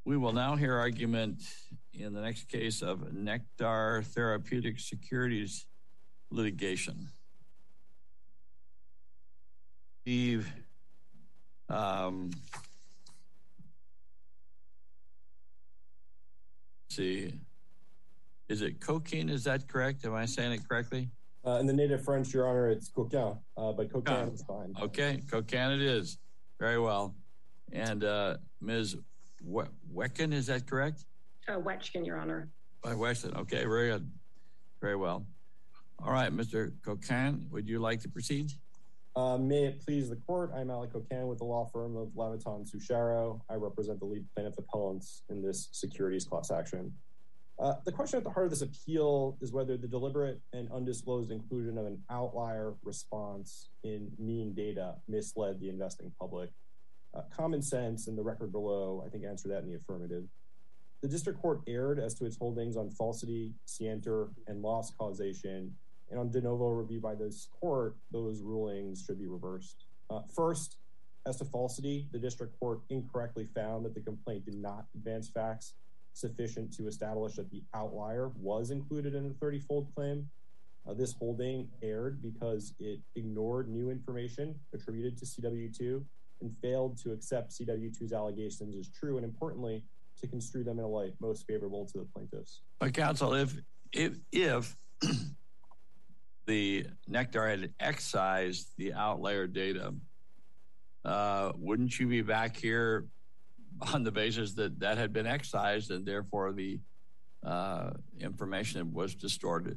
We will now hear argument in the next case of Nektar Therapeutics Securities litigation. Steve, see, is it cocaine? Is that correct? Am I saying it correctly? In the native French, Your Honor, it's cocaine, but cocaine is fine. Okay, cocaine it is. Very well. And Ms. Wecken, is that correct? Wetchkin, Your Honor. Wetchkin, okay, very good. Very well. All right, Mr. Cocaine, would you like to proceed? May it please the court, I'm Alec Cocaine with the law firm of Laviton Sucharo. I represent the lead plaintiff appellants in this securities class action. The question at the heart of this appeal is whether the deliberate and undisclosed inclusion of an outlier response in mean data misled the investing public. Common sense and the record below, I think, answer that in the affirmative. The district court erred as to its holdings on falsity, scienter, and loss causation, and on de novo review by this court, those rulings should be reversed. First, as to falsity, the district court incorrectly found that the complaint did not advance facts sufficient to establish that the outlier was included in the 30-fold claim. This holding erred because it ignored new information attributed to CW2 and failed to accept CW2's allegations as true, and importantly, to construe them in a light most favorable to the plaintiffs. But counsel, if the Nektar had excised the outlier data, wouldn't you be back here on the basis that that had been excised and therefore the information was distorted?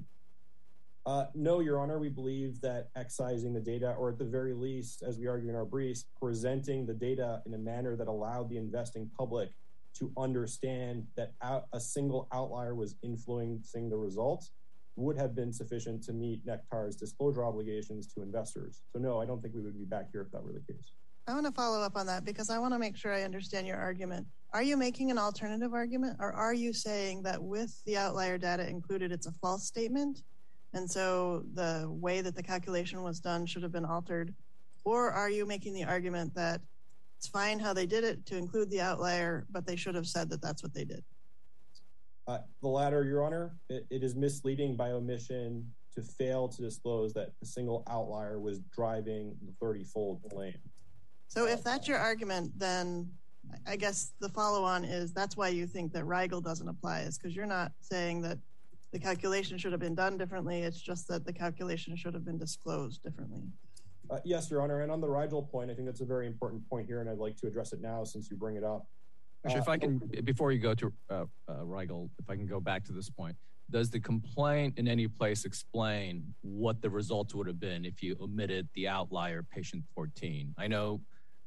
No, Your Honor, we believe that excising the data, or at the very least, as we argue in our briefs, presenting the data in a manner that allowed the investing public to understand that a single outlier was influencing the results would have been sufficient to meet Nektar's disclosure obligations to investors. So no, I don't think we would be back here if that were the case. I want to follow up on that because I want to make sure I understand your argument. Are you making an alternative argument, or are you saying that with the outlier data included, it's a false statement? And so the way that the calculation was done should have been altered? Or are you making the argument that it's fine how they did it to include the outlier, but they should have said that that's what they did? The latter, Your Honor. It is misleading by omission to fail to disclose that a single outlier was driving the 30-fold claim. So if that's your argument, then I guess the follow-on is that's why you think that Rigel doesn't apply, is because you're not saying that the calculation should have been done differently. It's just that the calculation should have been disclosed differently. Yes, Your Honor. And on the Rigel point, I think that's a very important point here, and I'd like to address it now since you bring it up. Actually, if I can, before you go to Rigel, if I can go back to this point, does the complaint in any place explain what the results would have been if you omitted the outlier patient 14? I know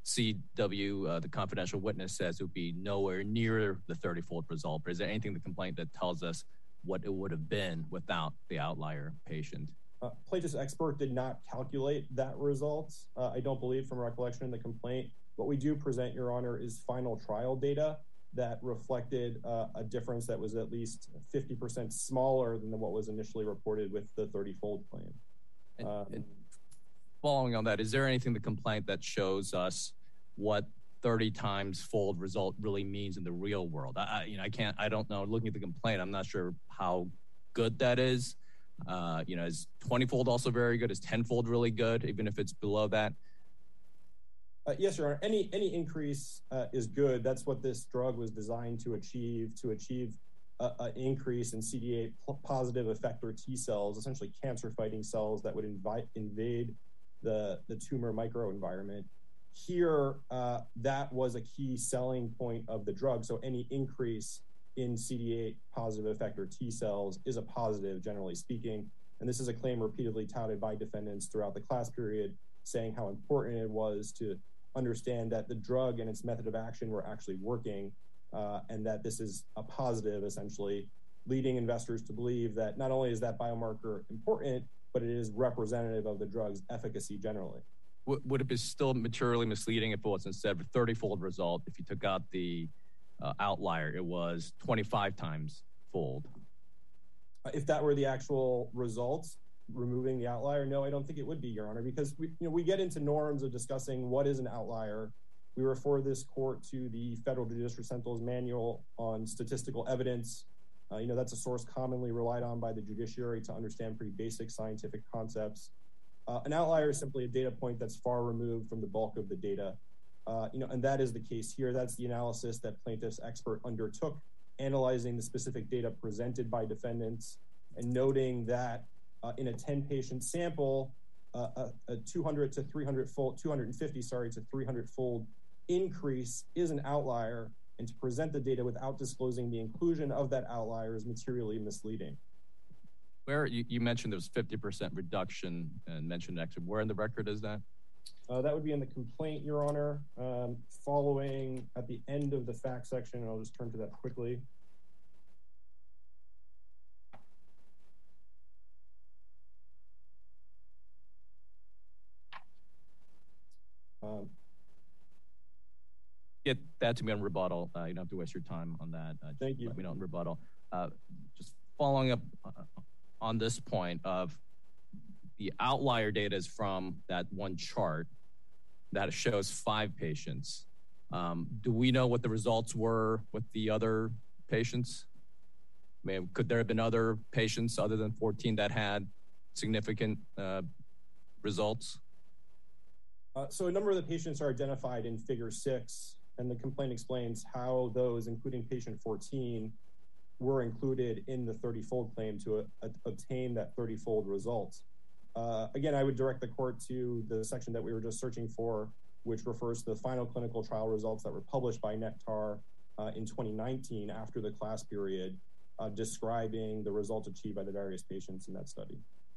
CW, the confidential witness, says it would be nowhere near the 30-fold result, but is there anything in the complaint that tells us what it would have been without the outlier patient? Plaintiff's expert did not calculate that result. I don't believe from recollection in the complaint. What we do present, Your Honor, is final trial data that reflected a difference that was at least 50% smaller than what was initially reported with the 30-fold claim. And following on that, is there anything in the complaint that shows us what 30 times fold result really means in the real world? I don't know. Looking at the complaint, I'm not sure how good that is. Is 20-fold also very good? Is 10-fold really good, even if it's below that? Yes, Your Honor. Any increase is good. That's what this drug was designed to achieve an increase in CD8 positive effector T cells, essentially cancer-fighting cells that would invade the tumor microenvironment. Here, that was a key selling point of the drug. So any increase in CD8 positive effector T cells is a positive, generally speaking. And this is a claim repeatedly touted by defendants throughout the class period, saying how important it was to understand that the drug and its method of action were actually working, and that this is a positive, essentially, leading investors to believe that not only is that biomarker important, but it is representative of the drug's efficacy generally. Would it be still materially misleading if it was instead of a 30-fold result, if you took out the outlier, it was 25 times fold? If that were the actual results, removing the outlier, no, I don't think it would be, Your Honor, because we get into norms of discussing what is an outlier We refer this court to the Federal Judicial Central's Manual on Statistical Evidence. That's a source commonly relied on by the judiciary to understand pretty basic scientific concepts. An outlier is simply a data point that's far removed from the bulk of the data. And that is the case here. That's the analysis that plaintiff's expert undertook, analyzing the specific data presented by defendants and noting that in a 10-patient sample, a 250 to 300-fold increase is an outlier, and to present the data without disclosing the inclusion of that outlier is materially misleading. Where you mentioned there's 50% reduction and mentioned actually, where in the record is that? That would be in the complaint, Your Honor, following at the end of the fact section, and I'll just turn to that quickly. Get that to me on rebuttal. You don't have to waste your time on that. Thank you. Let me know on rebuttal. Just following up on this point of the outlier data is from that one chart that shows 5 patients. Do we know what the results were with the other patients? Could there have been other patients other than 14 that had significant results? So a number of the patients are identified in Figure 6, and the complaint explains how those, including patient 14, were included in the 30-fold claim to obtain that 30-fold result. Again, I would direct the court to the section that we were just searching for, which refers to the final clinical trial results that were published by Nektar in 2019 after the class period, describing the results achieved by the various patients in that study.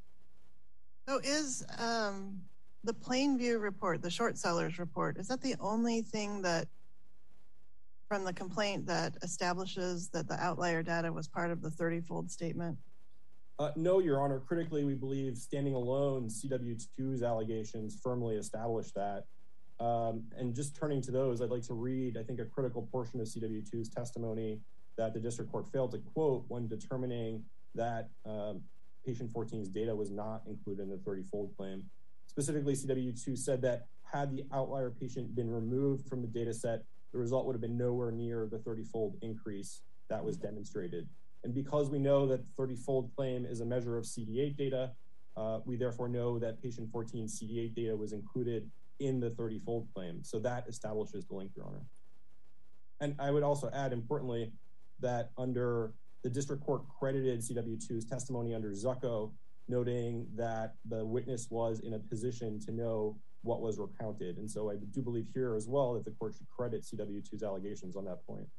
So is the Plainview report, the short sellers report, is that the only thing that from the complaint that establishes that the outlier data was part of the 30-fold statement? No, Your Honor. Critically, we believe standing alone, CW2's allegations firmly established that. And just turning to those, I'd like to read, I think, a critical portion of CW2's testimony that the district court failed to quote when determining that patient 14's data was not included in the 30-fold claim. Specifically, CW2 said that had the outlier patient been removed from the data set, the result would have been nowhere near the 30-fold increase that was demonstrated. And because we know that the 30-fold claim is a measure of CD8 data, we therefore know that patient 14's CD8 data was included in the 30-fold claim. So that establishes the link, Your Honor. And I would also add, importantly, that under the district court credited CW2's testimony under Zucco, noting that the witness was in a position to know what was recounted. And so I do believe here as well that the court should credit CW2's allegations on that point.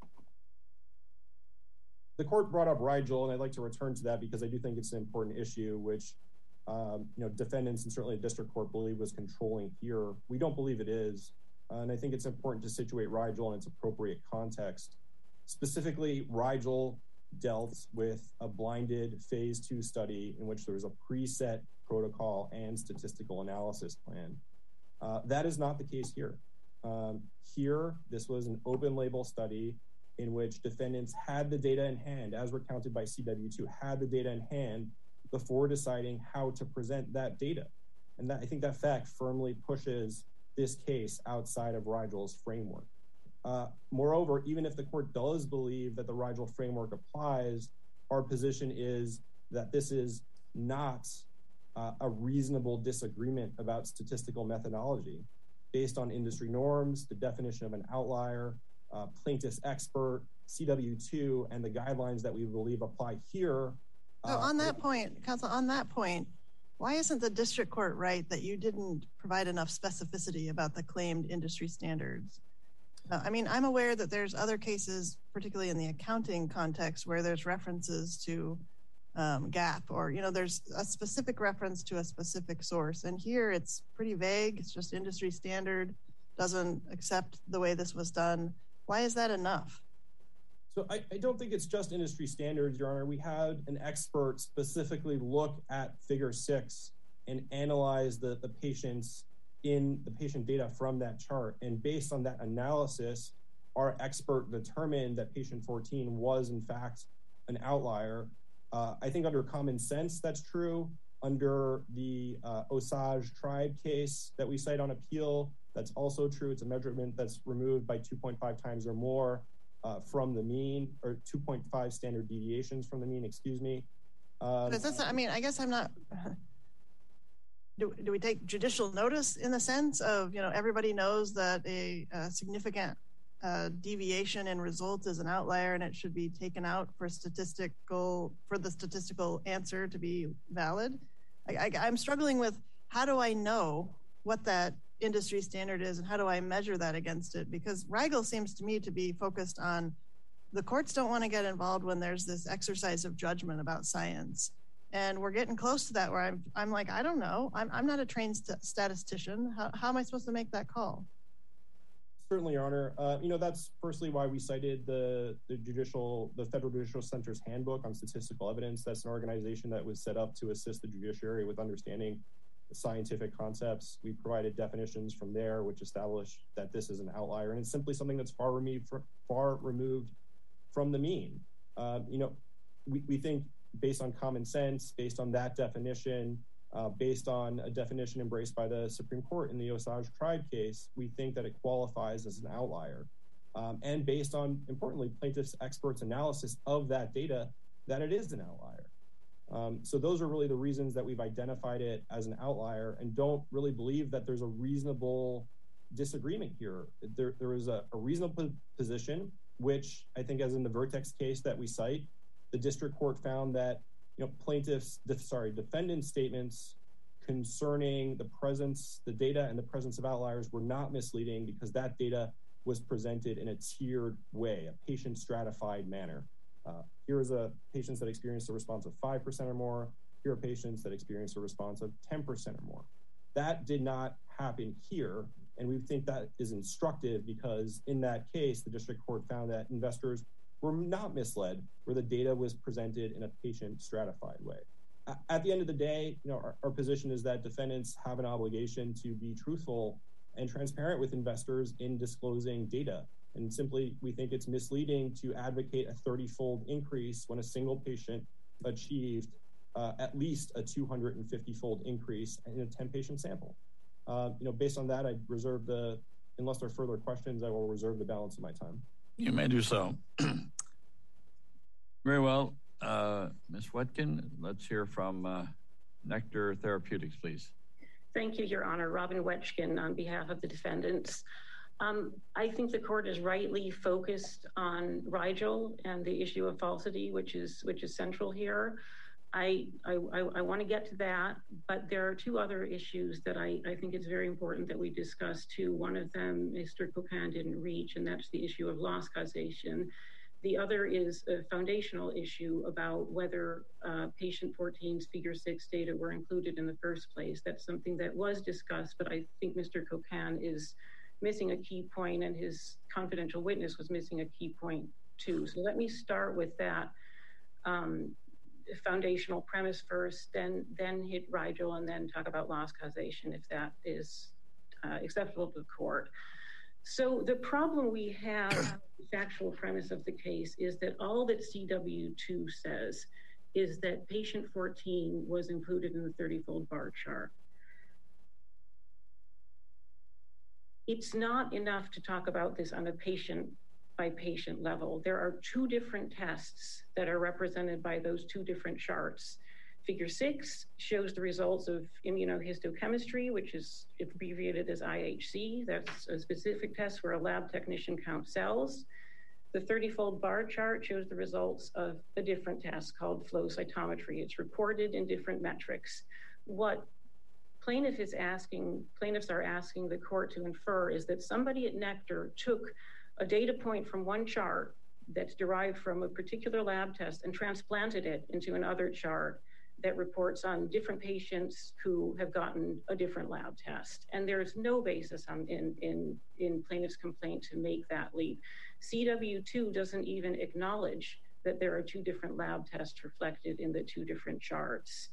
The court brought up Rigel, and I'd like to return to that because I do think it's an important issue, which defendants and certainly the district court believe was controlling here. We don't believe it is, and I think it's important to situate Rigel in its appropriate context. Specifically, Rigel dealt with a blinded phase 2 study in which there was a preset protocol and statistical analysis plan. That is not the case here. Here, this was an open label study in which defendants had the data in hand, as recounted by CW2, had the data in hand before deciding how to present that data. And that, I think that fact firmly pushes this case outside of Rigel's framework. Moreover, even if the court does believe that the Rigel framework applies, our position is that this is not a reasonable disagreement about statistical methodology based on industry norms, the definition of an outlier, plaintiff's expert, CW2, and the guidelines that we believe apply here. So on that point, counsel, on that point, why isn't the district court right that you didn't provide enough specificity about the claimed industry standards? I mean, I'm aware that there's other cases, particularly in the accounting context, where there's references to GAP or, there's a specific reference to a specific source. And here it's pretty vague. It's just industry standard, doesn't accept the way this was done. Why is that enough? So I don't think it's just industry standards, Your Honor. We had an expert specifically look at Figure 6 and analyze the patients in the patient data from that chart. And based on that analysis, our expert determined that patient 14 was, in fact, an outlier. I think under common sense, that's true. Under the Osage tribe case that we cite on appeal, That's also true. It's a measurement that's removed by 2.5 times or more from the mean, or 2.5 standard deviations from the mean, excuse me. I mean, I guess I'm not... Do we take judicial notice in the sense of, everybody knows that a significant deviation in results is an outlier and it should be taken out for the statistical answer to be valid? I'm struggling with, how do I know what that industry standard is and how do I measure that against it? Because Rigel seems to me to be focused on the courts don't want to get involved when there's this exercise of judgment about science. And we're getting close to that where I'm like, I don't know. I'm not a trained statistician. How am I supposed to make that call? Certainly, Your Honor. That's firstly why we cited the Federal Judicial Center's Handbook on Statistical Evidence. That's an organization that was set up to assist the judiciary with understanding the scientific concepts. We provided definitions from there, which established that this is an outlier, and it's simply something that's far removed from the mean. We think, based on common sense, based on that definition, based on a definition embraced by the Supreme Court in the Osage Tribe case, we think that it qualifies as an outlier. And based on, importantly, plaintiffs' experts' analysis of that data, that it is an outlier. So those are really the reasons that we've identified it as an outlier and don't really believe that there's a reasonable disagreement here. There is a reasonable position, which I think, as in the Vertex case that we cite, the district court found that defendant statements concerning the data and the presence of outliers were not misleading because that data was presented in a tiered way, a patient stratified manner. Here is patients that experienced a response of 5% or more. Here are patients that experienced a response of 10% or more. That did not happen here, and we think that is instructive because in that case, the district court found that investors were not misled where the data was presented in a patient stratified way. At the end of the day, our position is that defendants have an obligation to be truthful and transparent with investors in disclosing data. And simply, we think it's misleading to advocate a 30-fold increase when a single patient achieved at least a 250-fold increase in a 10-patient sample. Based on that, unless there are further questions, I will reserve the balance of my time. You may do so. Very well. Ms. Wetkin, let's hear from Nectar Therapeutics, please. Thank you, Your Honor. Robin Wetchkin on behalf of the defendants. I think the court is rightly focused on Rigel and the issue of falsity, which is central here. I want to get to that, but there are two other issues that I think it's very important that we discuss too. One of them, Mr. Copan didn't reach, and that's the issue of loss causation. The other is a foundational issue about whether patient 14's figure 6 data were included in the first place. That's something that was discussed, but I think Mr. Copan is missing a key point, and his confidential witness was missing a key point too. So let me start with that foundational premise first, then hit Rigel, and then talk about loss causation if that is acceptable to the court. So the problem we have, the factual premise of the case, is that all that CW2 says is that patient 14 was included in the 30-fold bar chart. It's not enough to talk about this on a patient-by-patient level. There are two different tests that are represented by those two different charts. Figure 6 shows the results of immunohistochemistry, which is abbreviated as IHC. That's a specific test where a lab technician counts cells. The 30-fold bar chart shows the results of a different test called flow cytometry. It's reported in different metrics. What plaintiffs are asking the court to infer is that somebody at Nectar took a data point from one chart that's derived from a particular lab test and transplanted it into another chart that reports on different patients who have gotten a different lab test. And there's no basis in plaintiff's complaint to make that leap. CW2 doesn't even acknowledge that there are two different lab tests reflected in the two different charts.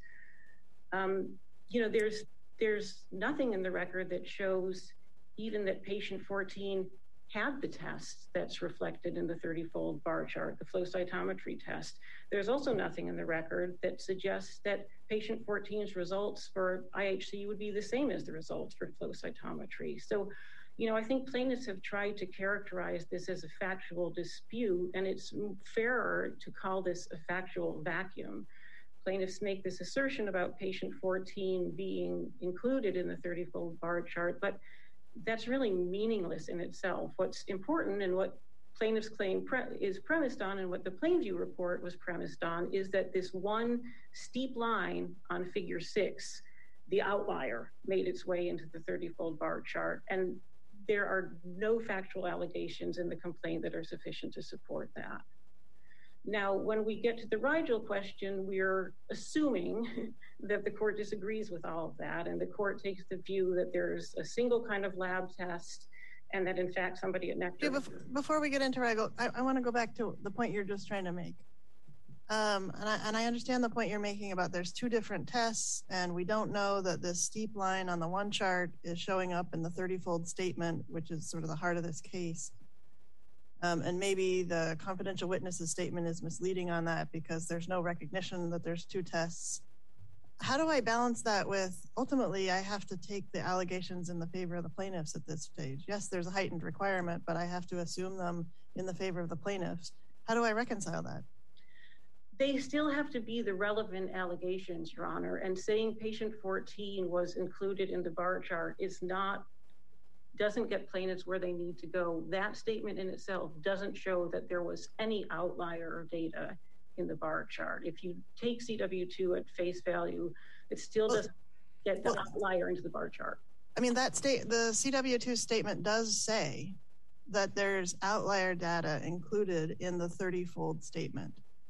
There's nothing in the record that shows even that patient 14 had the test that's reflected in the 30-fold bar chart, the flow cytometry test. There's also nothing in the record that suggests that patient 14's results for IHC would be the same as the results for flow cytometry. So You know, I think plaintiffs have tried to characterize this as a factual dispute, and it's fairer to call this a factual vacuum. Plaintiffs make this assertion about patient 14 being included in the 30-fold bar chart, but that's really meaningless in itself. What's important and what plaintiffs claim is premised on, and what the Plainview report was premised on, is that this one steep line on figure 6, the outlier, made its way into the 30-fold bar chart. And there are no factual allegations in the complaint that are sufficient to support that. Now, when we get to the Rigel question, we're assuming that the court disagrees with all of that, and the court takes the view that there's a single kind of lab test, and that in fact somebody at Nectar... Before we get into Rigel, I want to go back to the point you're just trying to make. And I understand the point you're making about there's two different tests, and we don't know that this steep line on the one chart is showing up in the 30-fold statement, which is sort of the heart of this case. And maybe the confidential witness's statement is misleading on that because there's no recognition that there's two tests. How do I balance that with, ultimately, I have to take the allegations in the favor of the plaintiffs at this stage? Yes, there's a heightened requirement, but I have to assume them in the favor of the plaintiffs. How do I reconcile that? They still have to be the relevant allegations, Your Honor, and saying patient 14 was included in the bar chart doesn't get plaintiffs where they need to go. That statement in itself doesn't show that there was any outlier data in the bar chart. If you take CW2 at face value, it still doesn't get the outlier into the bar chart. I mean, the CW2 statement does say that there's outlier data included in the 30-fold statement.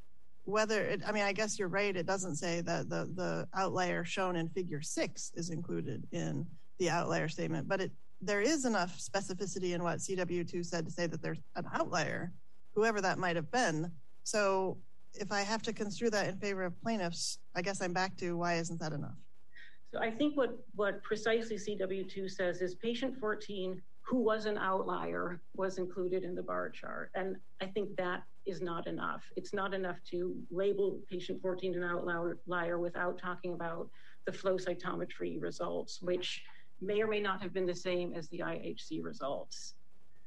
I guess you're right, it doesn't say that the outlier shown in figure 6 is included in the outlier statement, but there is enough specificity in what CW2 said to say that there's an outlier, whoever that might have been. So if I have to construe that in favor of plaintiffs, I guess I'm back to why isn't that enough? So I think what precisely CW2 says is patient 14, who was an outlier, was included in the bar chart. And I think that is not enough. It's not enough to label patient 14 an outlier without talking about the flow cytometry results, which may or may not have been the same as the IHC results.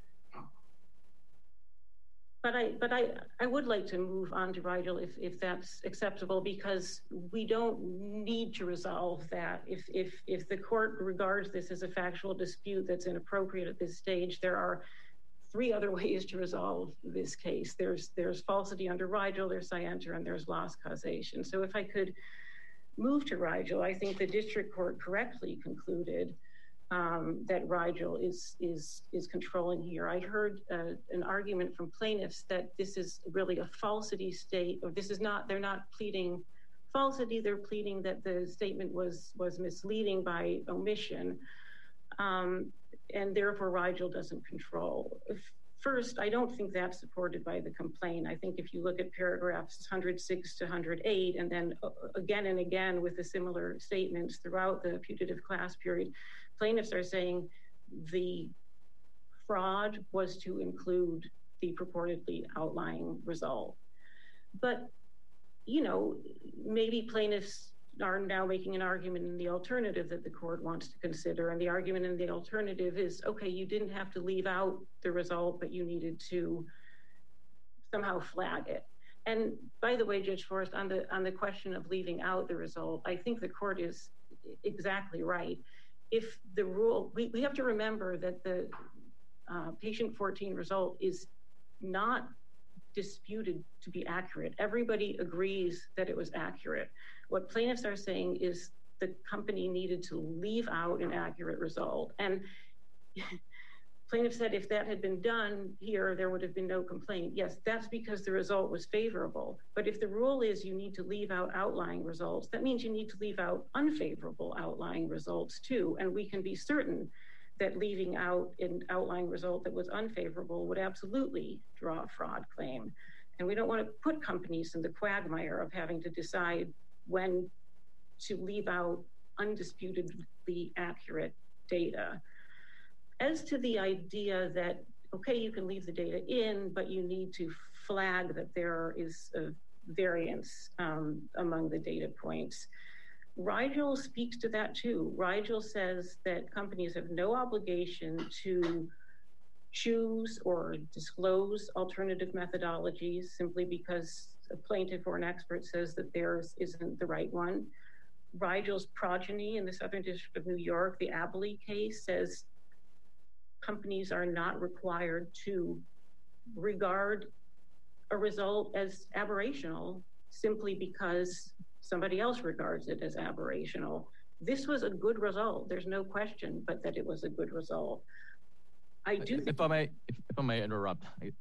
But I would like to move on to Rigel if that's acceptable, because we don't need to resolve that. If the court regards this as a factual dispute that's inappropriate at this stage, there are 3 other ways to resolve this case. There's falsity under Rigel, there's scienter, and there's loss causation. So if I could move to Rigel, I think the district court correctly concluded that Rigel is controlling here. I heard an argument from plaintiffs that this is really a falsity state, or they're not pleading falsity, they're pleading that the statement was misleading by omission, and therefore Rigel doesn't control. First, I don't think that's supported by the complaint. I think if you look at paragraphs 106 to 108, and then again and again with the similar statements throughout the putative class period, plaintiffs are saying the fraud was to include the purportedly outlying result. But, maybe plaintiffs are now making an argument in the alternative that the court wants to consider. And the argument in the alternative is, okay, you didn't have to leave out the result, but you needed to somehow flag it. And by the way, Judge Forrest, on the question of leaving out the result, I think the court is exactly right. If the rule, we have to remember that the patient 14 result is not disputed to be accurate. Everybody agrees that it was accurate. What plaintiffs are saying is the company needed to leave out an accurate result. And plaintiffs said if that had been done here, there would have been no complaint. Yes, that's because the result was favorable. But if the rule is you need to leave out outlying results, that means you need to leave out unfavorable outlying results too. And we can be certain that leaving out an outlying result that was unfavorable would absolutely draw a fraud claim. And we don't want to put companies in the quagmire of having to decide when to leave out undisputedly accurate data. As to the idea that, okay, you can leave the data in, but you need to flag that there is a variance among the data points. Rigel speaks to that too. Rigel says that companies have no obligation to choose or disclose alternative methodologies simply because a plaintiff or an expert says that theirs isn't the right one. Rigel's progeny in the Southern District of New York, the Abley case, says companies are not required to regard a result as aberrational simply because somebody else regards it as aberrational. This was a good result. There's no question but that it was a good result. If I may interrupt,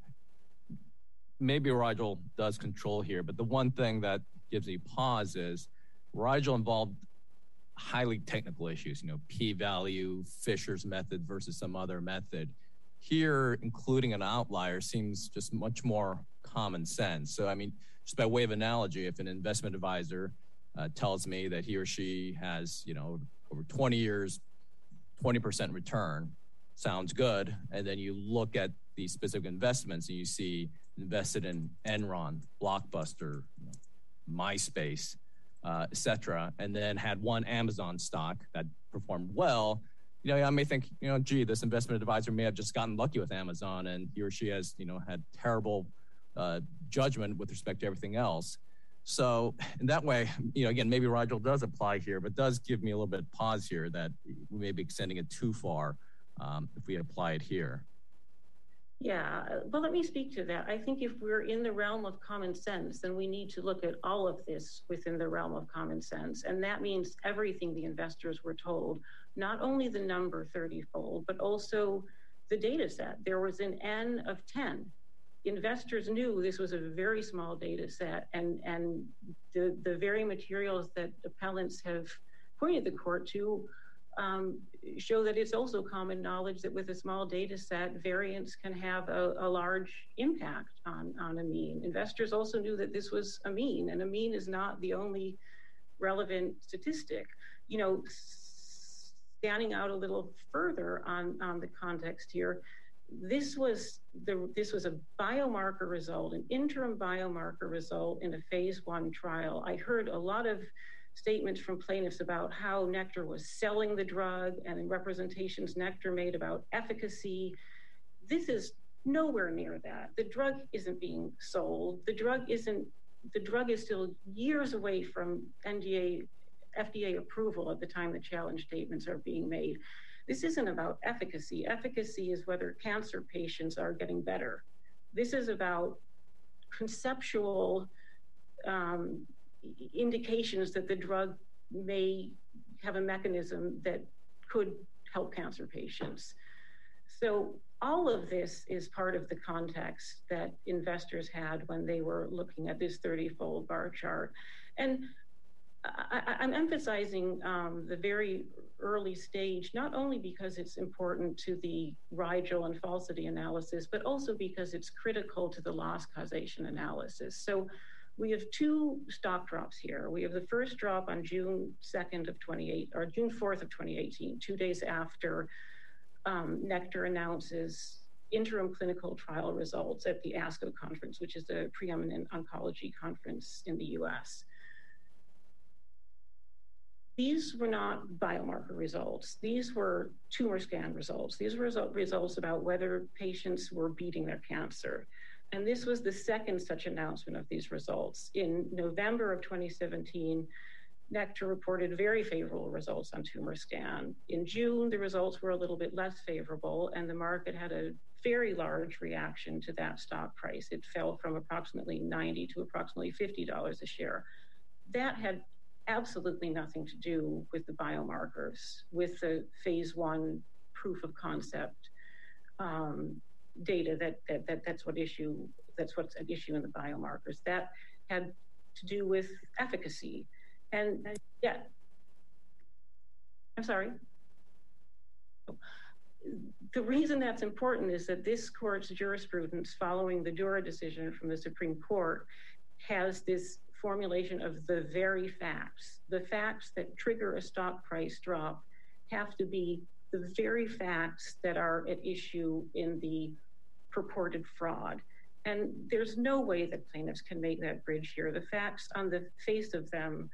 maybe Rigel does control here, but the one thing that gives me pause is Rigel involved highly technical issues, p-value, Fisher's method versus some other method. Here, including an outlier seems just much more common sense. So, just by way of analogy, if an investment advisor tells me that he or she has, over 20 years, 20% return, sounds good. And then you look at the specific investments and you see invested in Enron, Blockbuster, MySpace, et cetera, and then had one Amazon stock that performed well, I may think, gee, this investment advisor may have just gotten lucky with Amazon and he or she has, had terrible judgment with respect to everything else. So in that way, again, maybe Rigel does apply here, but does give me a little bit of pause here that we may be extending it too far if we apply it here. Yeah, well, let me speak to that. I think if we're in the realm of common sense, then we need to look at all of this within the realm of common sense. And that means everything the investors were told, not only the number 30-fold, but also the data set. There was an N of 10. Investors knew this was a very small data set, and the very materials that appellants have pointed the court to show that it's also common knowledge that with a small data set, variance can have a large impact on a mean. Investors also knew that this was a mean, and a mean is not the only relevant statistic. Standing out a little further on the context here, this was a biomarker result, an interim biomarker result in a phase 1 trial. I heard a lot of statements from plaintiffs about how Nektar was selling the drug and in representations Nektar made about efficacy. This is nowhere near that. The drug isn't being sold. The drug is still years away from FDA approval at the time the challenge statements are being made. This isn't about efficacy. Efficacy is whether cancer patients are getting better. This is about conceptual indications that the drug may have a mechanism that could help cancer patients. So all of this is part of the context that investors had when they were looking at this 30-fold bar chart. And I'm emphasizing the very early stage, not only because it's important to the Rigel and falsity analysis, but also because it's critical to the loss causation analysis. So we have 2 stock drops here. We have the first drop on June 4th of 2018, 2 days after Nektar announces interim clinical trial results at the ASCO conference, which is the preeminent oncology conference in the US. These were not biomarker results. These were tumor scan results. These were results about whether patients were beating their cancer. And this was the second such announcement of these results. In November of 2017, Nektar reported very favorable results on tumor scan. In June, the results were a little bit less favorable, and the market had a very large reaction to that stock price. It fell from approximately $90 to approximately $50 a share. That had absolutely nothing to do with the biomarkers, with the phase 1 proof of concept data that's what's at issue in the biomarkers. That had to do with efficacy. And yeah, I'm sorry. The reason that's important is that this court's jurisprudence following the Dura decision from the Supreme Court has this formulation of the very facts. The facts that trigger a stock price drop have to be the very facts that are at issue in the purported fraud. And there's no way that plaintiffs can make that bridge here. The facts on the face of them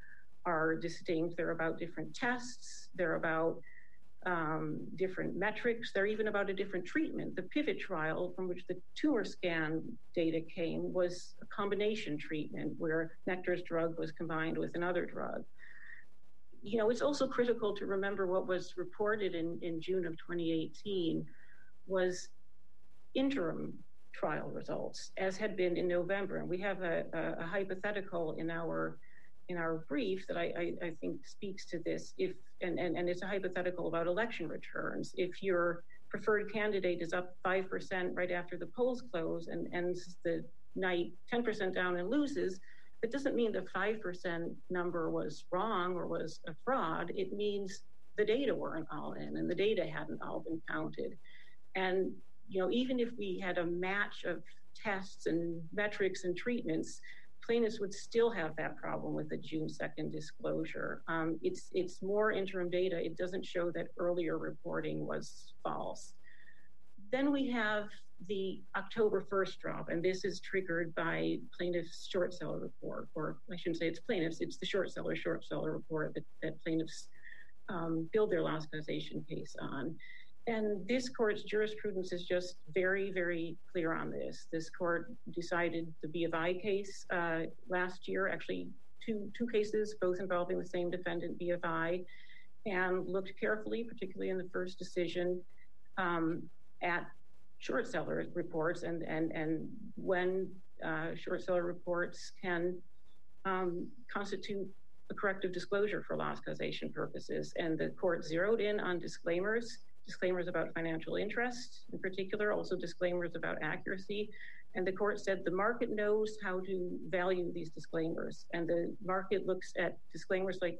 are distinct. They're about different tests. They're about different metrics. They're even about a different treatment. The PIVOT trial, from which the tumor scan data came, was a combination treatment where Nektar's drug was combined with another drug. You know, it's also critical to remember what was reported in June of 2018 was interim trial results, as had been in November. And we have a hypothetical in our brief that I think speaks to this. And it's a hypothetical about election returns. If your preferred candidate is up 5% right after the polls close and ends the night 10% down and loses, it doesn't mean the 5% number was wrong or was a fraud. It means the data weren't all in and the data hadn't all been counted. And, you know, even if we had a match of tests and metrics and treatments, plaintiffs would still have that problem with the June 2nd disclosure. It's more interim data. It doesn't show that earlier reporting was false. Then we have the October 1st drop, and this is triggered by plaintiff's short seller report, or I shouldn't say it's plaintiffs, it's the short seller report that plaintiffs build their loss causation case on. And this court's jurisprudence is just very, very clear on this. This court decided the BFI case last year, actually two cases, both involving the same defendant, BFI, and looked carefully, particularly in the first decision, at short seller reports and when short seller reports can constitute a corrective disclosure for loss causation purposes. And the court zeroed in on disclaimers about financial interest in particular, also disclaimers about accuracy. And the court said the market knows how to value these disclaimers, and the market looks at disclaimers like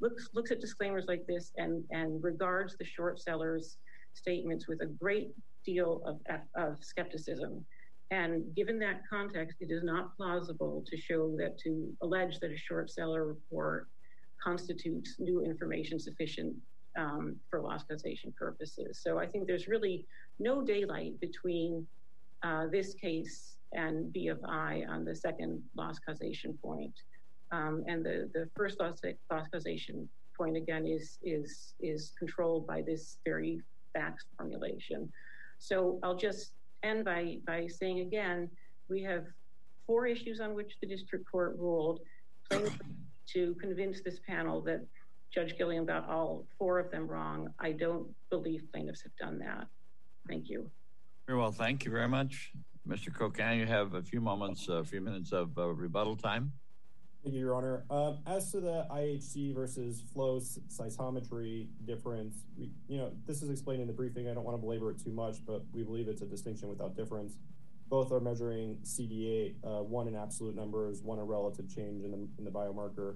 this and regards the short seller's statements with a great deal of skepticism. And given that context, it is not plausible to allege that a short seller report constitutes new information sufficient for loss causation purposes. So I think there's really no daylight between this case and BFI on the second loss causation point. And the first loss causation point, again, is controlled by this very facts formulation. So I'll just end by saying again, we have 4 issues on which the district court ruled, to convince this panel that Judge Gilliam got all 4 of them wrong. I don't believe plaintiffs have done that. Thank you. Very well, thank you very much. Mr. Cocan, you have a few minutes of rebuttal time. Thank you, Your Honor. As to the IHC versus flow cytometry difference, this is explained in the briefing. I don't want to belabor it too much, but we believe it's a distinction without difference. Both are measuring CD8, one in absolute numbers, one a relative change in the biomarker.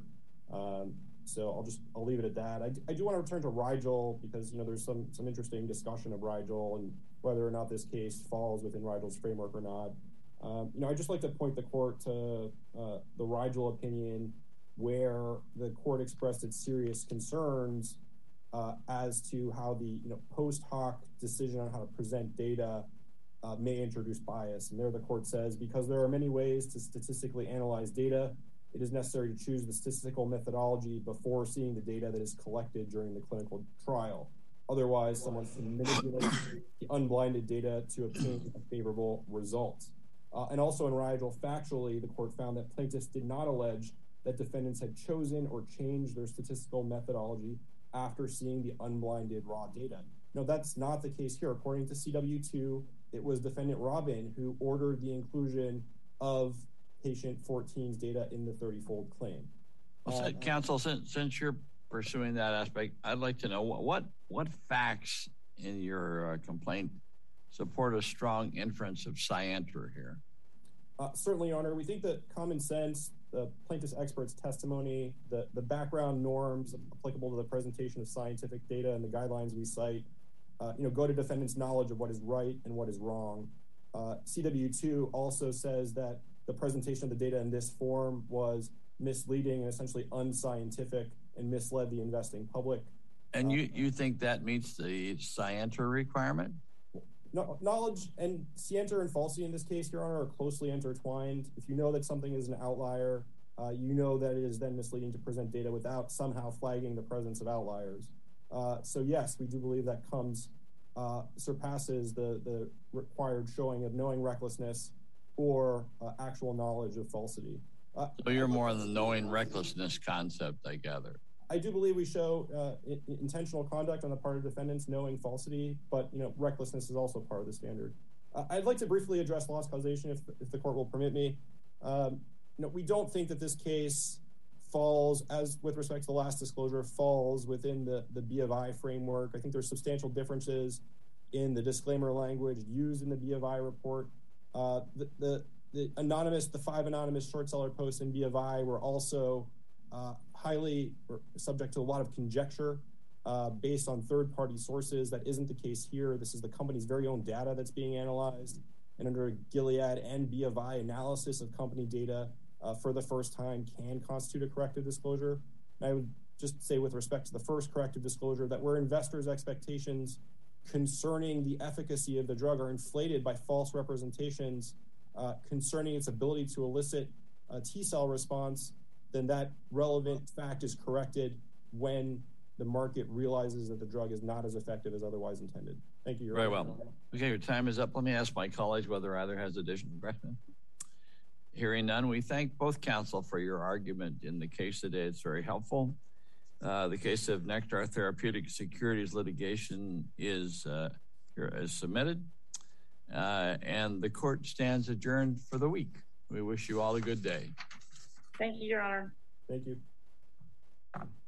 So I'll leave it at that. I do want to return to Rigel because there's some interesting discussion of Rigel and whether or not this case falls within Rigel's framework or not. I'd just like to point the court to the Rigel opinion where the court expressed its serious concerns as to how the post hoc decision on how to present data may introduce bias. And there the court says, because there are many ways to statistically analyze data, it is necessary to choose the statistical methodology before seeing the data that is collected during the clinical trial. Otherwise, someone can manipulate the unblinded data to obtain a favorable result. And also in Rigel, factually, the court found that plaintiffs did not allege that defendants had chosen or changed their statistical methodology after seeing the unblinded raw data. No, that's not the case here. According to CW2, it was defendant Robin who ordered the inclusion of patient 14's data in the 30-fold claim. Counsel, since you're pursuing that aspect, I'd like to know what facts in your complaint support a strong inference of scienter here. Certainly, Your Honor. We think that common sense, the plaintiff's expert's testimony, the background norms applicable to the presentation of scientific data and the guidelines we cite, go to defendant's knowledge of what is right and what is wrong. CW2 also says that the presentation of the data in this form was misleading and essentially unscientific and misled the investing public. And you think that meets the scienter requirement? No, knowledge and scienter and falsity in this case, Your Honor, are closely intertwined. If you know that something is an outlier, you know that it is then misleading to present data without somehow flagging the presence of outliers. So yes, we do believe that surpasses the required showing of knowing recklessness or actual knowledge of falsity. So you're more on the knowing recklessness concept, I gather. I do believe we show intentional conduct on the part of defendants knowing falsity, but recklessness is also part of the standard. I'd like to briefly address loss causation if the court will permit me. We don't think that this case falls, as with respect to the last disclosure, falls within the B of I framework. I think there's substantial differences in the disclaimer language used in the B of I report. The 5 anonymous short seller posts in B of I were also highly subject to a lot of conjecture based on third-party sources. That isn't the case here. This is the company's very own data that's being analyzed. And under Gilead and B of I, analysis of company data for the first time can constitute a corrective disclosure. And I would just say with respect to the first corrective disclosure that where investors' expectations concerning the efficacy of the drug are inflated by false representations concerning its ability to elicit a T-cell response, then that relevant fact is corrected when the market realizes that the drug is not as effective as otherwise intended. Thank you. Very well. Okay, your time is up. Let me ask my colleagues whether either has additional questions. Hearing none, we thank both counsel for your argument in the case today. It's very helpful. The case of Nektar Therapeutic Securities litigation is submitted, and the court stands adjourned for the week. We wish you all a good day. Thank you, Your Honor. Thank you.